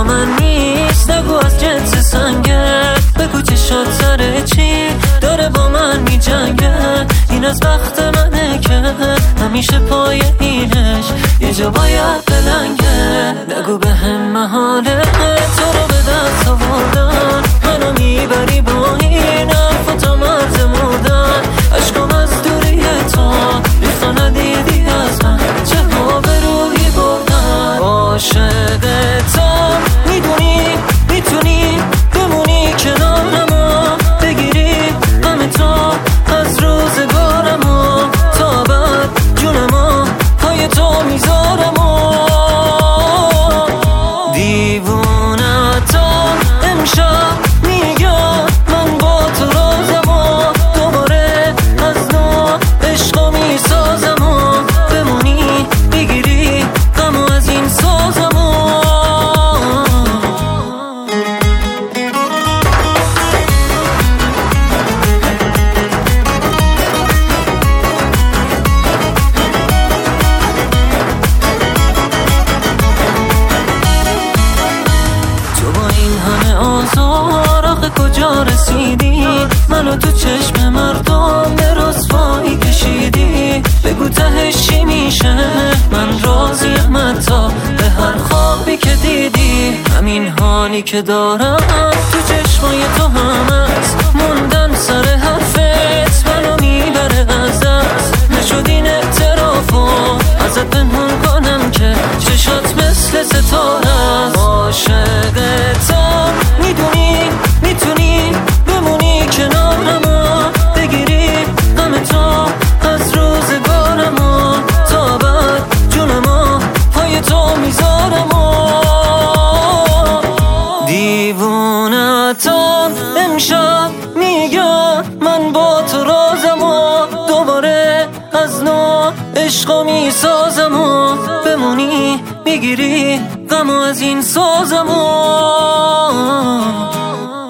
با من نیست، نگو از جنس سنگه، بگو چشات سر چی داره با من می جنگه. این از وقت منه که همیشه پای اینش یه جا باید بلنگه. نگو به هم محاله تو رو به دست آوردن، منو میبری با این حرف تا مرز مردن. عشقم از دوری تو ریختا ندیدی از من، چه ها به روحی بردن. عاشق تو میدونی میتونی بمونی کنارمو، بگیری غم تو از روزگارمو، تا بعد جونمو پای تو میذارمو. دیوونتم امشب میگم من با تو رازمو، دوباره از نو عشقو میسازمو، بمونی بگیری غمو از این سازمو. آخه کجا رسیدی؟ منو تو چشم مردم به رسوایی کشیدی. بگو تهش چی میشه؟ من راضیم حتی به هر خوابی که دیدی. همین حالی که دارم تو چشمای تو هم هست، موندن سر حرفت منو میبره از دست. نشد این اعترافو ازت پنهون کنم که چشات مثل ستاره است. عاشق تو میدونی میتونی بمونی کنارمو، بگیری غم تو از روزگارمو، تا بعد جونمو پای تو میذارمو. دیوونتم امشب میگم من با تو رازمو، دوباره از نو عشقو میسازمو، بمونی میگیری غمو از این سازمو.